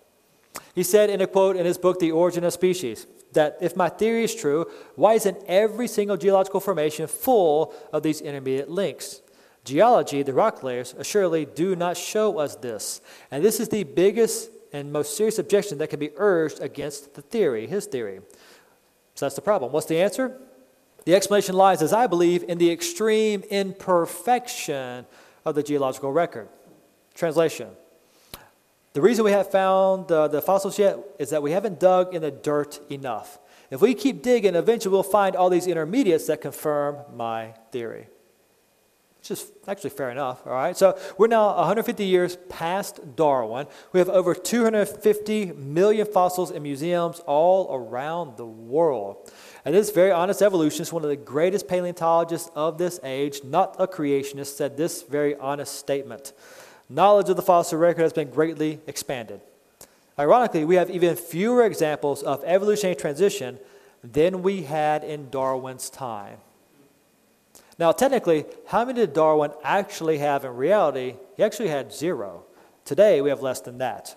He said in a quote in his book, The Origin of Species, that if my theory is true, why isn't every single geological formation full of these intermediate links? Geology, the rock layers, assuredly do not show us this. And this is the biggest and most serious objection that can be urged against the theory, his theory. So that's the problem. What's the answer? The explanation lies, as I believe, in the extreme imperfection of the geological record. Translation. The reason we have found uh, the fossils yet is that we haven't dug in the dirt enough. If we keep digging, eventually we'll find all these intermediates that confirm my theory. Which is actually fair enough, all right? So we're now one hundred fifty years past Darwin. We have over two hundred fifty million fossils in museums all around the world. And this very honest evolutionist, one of the greatest paleontologists of this age, not a creationist, said this very honest statement. Knowledge of the fossil record has been greatly expanded. Ironically, we have even fewer examples of evolutionary transition than we had in Darwin's time. Now, technically, how many did Darwin actually have in reality? He actually had zero. Today, we have less than that.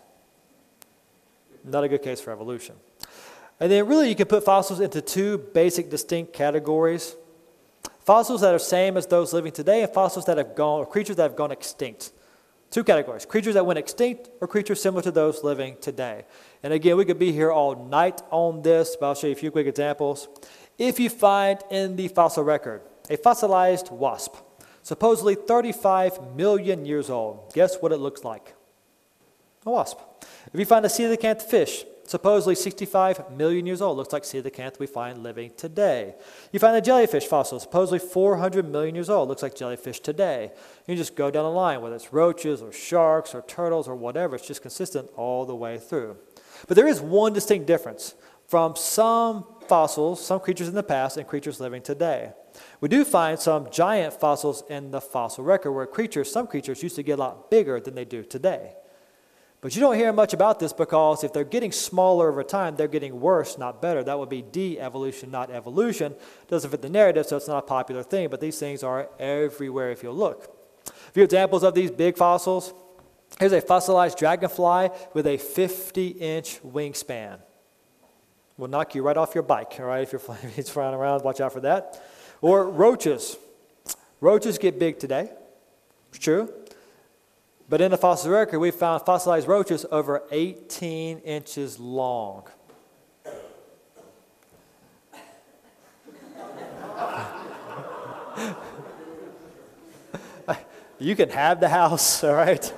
Not a good case for evolution. And then really, you can put fossils into two basic distinct categories. Fossils that are same as those living today, and fossils that have gone, or creatures that have gone extinct. Two categories, creatures that went extinct or creatures similar to those living today. And again, we could be here all night on this, but I'll show you a few quick examples. If you find in the fossil record a fossilized wasp, supposedly thirty-five million years old, guess what it looks like? A wasp. If you find a coelacanth fish, supposedly sixty-five million years old, looks like coelacanth we find living today. You find a jellyfish fossil, supposedly four hundred million years old, looks like jellyfish today. You just go down the line, whether it's roaches or sharks or turtles or whatever, it's just consistent all the way through. But there is one distinct difference from some fossils, some creatures in the past, and creatures living today. We do find some giant fossils in the fossil record where creatures, some creatures used to get a lot bigger than they do today. But you don't hear much about this because if they're getting smaller over time, they're getting worse, not better. That would be de-evolution, not evolution. Doesn't fit the narrative, so it's not a popular thing, but these things are everywhere if you look. A few examples of these big fossils. Here's a fossilized dragonfly with a fifty-inch wingspan. Will knock you right off your bike, all right? If you're flying, if it's flying around, watch out for that. Or roaches. Roaches get big today. It's true. But in the fossil record, we found fossilized roaches over eighteen inches long. You can have the house, all right?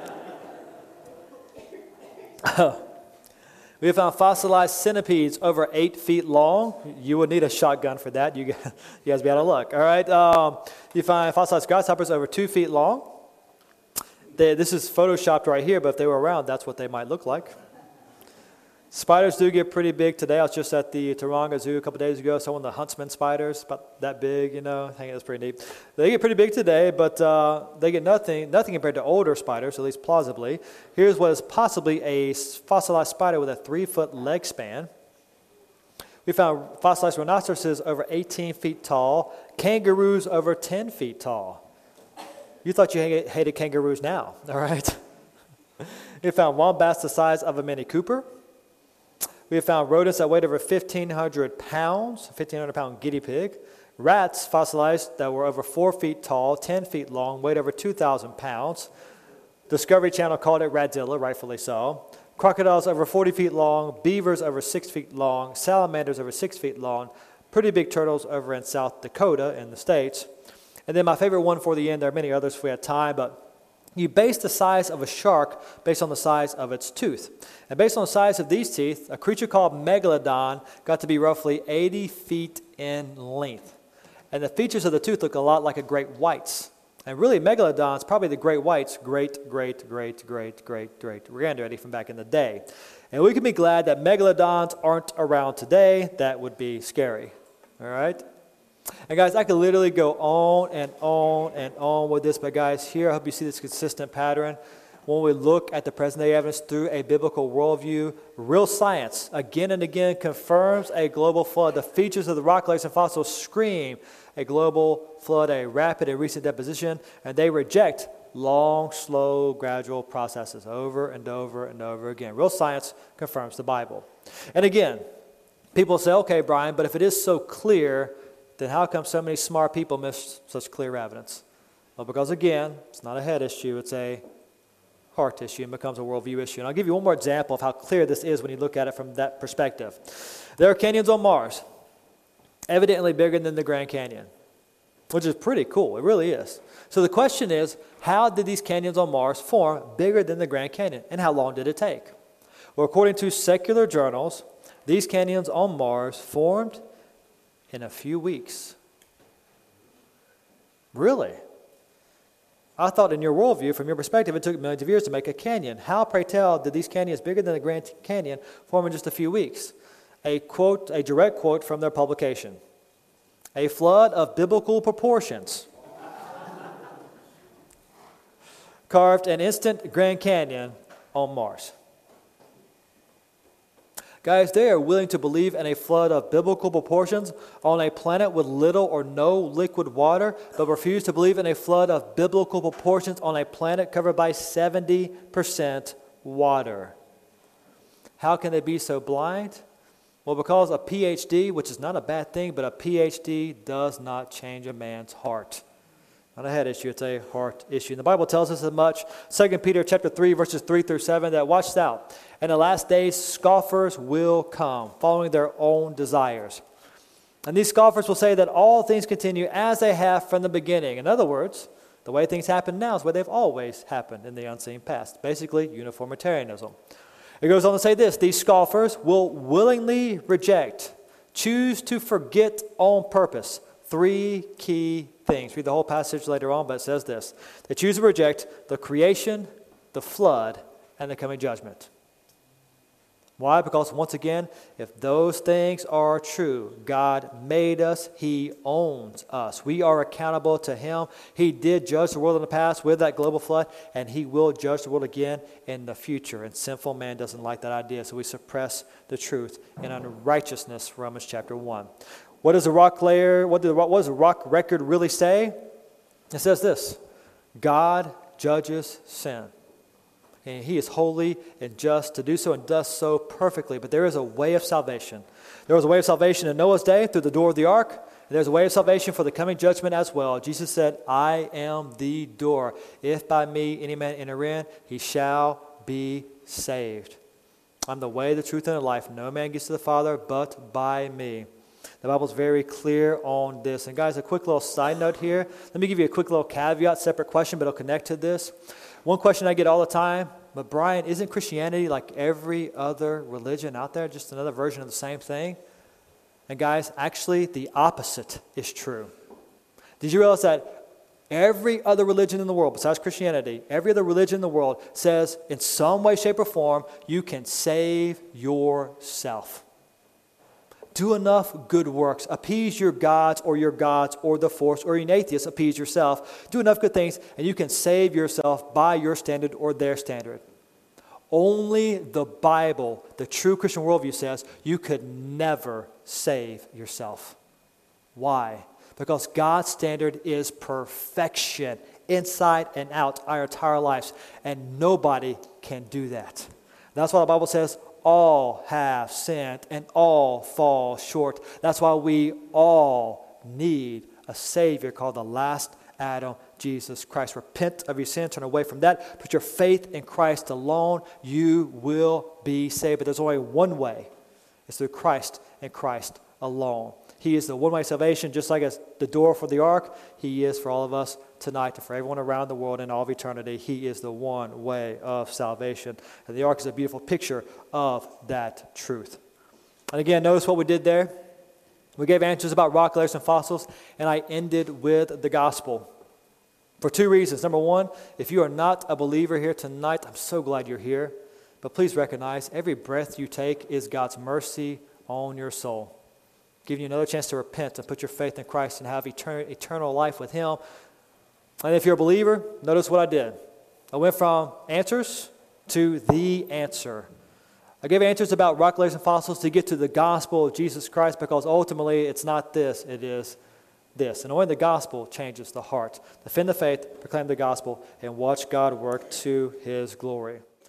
We found fossilized centipedes over eight feet long. You would need a shotgun for that. You guys, you guys be out of luck. All right. Um, you find fossilized grasshoppers over two feet long. They, this is photoshopped right here, but if they were around, that's what they might look like. Spiders do get pretty big today. I was just at the Taronga Zoo a couple days ago. Saw one of the huntsman spiders, about that big, you know. I think that's pretty neat. They get pretty big today, but uh, they get nothing, nothing compared to older spiders, at least plausibly. Here's what is possibly a fossilized spider with a three-foot leg span. We found fossilized rhinoceroses over eighteen feet tall, kangaroos over ten feet tall. You thought you hated kangaroos now, all right? We found wombats the size of a Mini Cooper. We have found rodents that weighed over fifteen hundred pounds, fifteen hundred pound guinea pig, Rats fossilized that were over four feet tall, ten feet long, weighed over two thousand pounds. Discovery Channel called it Radzilla, rightfully so. Crocodiles over forty feet long, beavers over six feet long, salamanders over six feet long, pretty big turtles over in South Dakota in the States. And then my favorite one for the end, there are many others if we had time, but you base the size of a shark based on the size of its tooth. And based on the size of these teeth, a creature called Megalodon got to be roughly eighty feet in length. And the features of the tooth look a lot like a great white's. And really, Megalodon's probably the great white's great, great, great, great, great, great granddaddy from back in the day. And we can be glad that Megalodons aren't around today. That would be scary. All right? And guys, I could literally go on and on and on with this, but guys, here I hope you see this consistent pattern. When we look at the present-day evidence through a biblical worldview, real science again and again confirms a global flood. The features of the rock layers and fossils scream a global flood, a rapid and recent deposition, and they reject long, slow, gradual processes over and over and over again. Real science confirms the Bible. And again, people say, okay, Brian, but if it is so clear, then how come so many smart people miss such clear evidence? Well, because again, it's not a head issue, it's a heart issue and becomes a worldview issue. And I'll give you one more example of how clear this is when you look at it from that perspective. There are canyons on Mars, evidently bigger than the Grand Canyon, which is pretty cool. It really is. So the question is, how did these canyons on Mars form bigger than the Grand Canyon, and how long did it take? Well, according to secular journals, these canyons on Mars formed in a few weeks. Really? I thought in your worldview, from your perspective, it took millions of years to make a canyon. How, pray tell, did these canyons bigger than the Grand Canyon form in just a few weeks? A quote, a direct quote from their publication. A flood of biblical proportions carved an instant Grand Canyon on Mars. Guys, they are willing to believe in a flood of biblical proportions on a planet with little or no liquid water, but refuse to believe in a flood of biblical proportions on a planet covered by seventy percent water. How can they be so blind? Well, because a P H D, which is not a bad thing, but a P H D does not change a man's heart. Not a head issue, it's a heart issue. And the Bible tells us as much. Second Peter chapter three, verses three through seven, that watch out. In the last days, scoffers will come, following their own desires. And these scoffers will say that all things continue as they have from the beginning. In other words, the way things happen now is the way they've always happened in the unseen past. Basically, uniformitarianism. It goes on to say this: these scoffers will willingly reject, choose to forget on purpose three key things. Read the whole passage later on, but it says this. They choose to reject the creation, the flood, and the coming judgment. Why? Because once again, if those things are true, God made us, He owns us. We are accountable to Him. He did judge the world in the past with that global flood, and He will judge the world again in the future. And sinful man doesn't like that idea, so we suppress the truth in unrighteousness, Romans chapter one. What does the rock layer, what, do, what does the rock record really say? It says this: God judges sin. And He is holy and just to do so, and does so perfectly. But there is a way of salvation. There was a way of salvation in Noah's day through the door of the ark. And there's a way of salvation for the coming judgment as well. Jesus said, I am the door. If by me any man enter in, he shall be saved. I'm the way, the truth, and the life. No man gets to the Father but by me. The Bible's very clear on this. And guys, a quick little side note here. Let me give you a quick little caveat, separate question, but it'll connect to this. One question I get all the time, but Brian, isn't Christianity like every other religion out there, just another version of the same thing? And guys, actually the opposite is true. Did you realize that every other religion in the world, besides Christianity, every other religion in the world says in some way, shape, or form, you can save yourself. Do enough good works. Appease your gods or your gods or the force, or an atheist, appease yourself. Do enough good things and you can save yourself by your standard or their standard. Only the Bible, the true Christian worldview, says you could never save yourself. Why? Because God's standard is perfection, inside and out, our entire lives. And nobody can do that. That's why the Bible says, all have sinned and all fall short. That's why we all need a Savior called the last Adam, Jesus Christ. Repent of your sin, turn away from that, put your faith in Christ alone, you will be saved. But there's only one way. It's through Christ and Christ alone. He is the one-way salvation, just like as the door for the ark, He is for all of us tonight and for everyone around the world in all of eternity. He is the one way of salvation. And the ark is a beautiful picture of that truth. And again, notice what we did there. We gave answers about rock layers and fossils, and I ended with the gospel. For two reasons. Number one, if you are not a believer here tonight, I'm so glad you're here. But please recognize every breath you take is God's mercy on your soul, giving you another chance to repent and put your faith in Christ and have etern- eternal life with Him. And if you're a believer, notice what I did. I went from answers to the answer. I gave answers about rock layers and fossils to get to the gospel of Jesus Christ, because ultimately it's not this, it is this. And only the gospel changes the heart. Defend the faith, proclaim the gospel, and watch God work to His glory.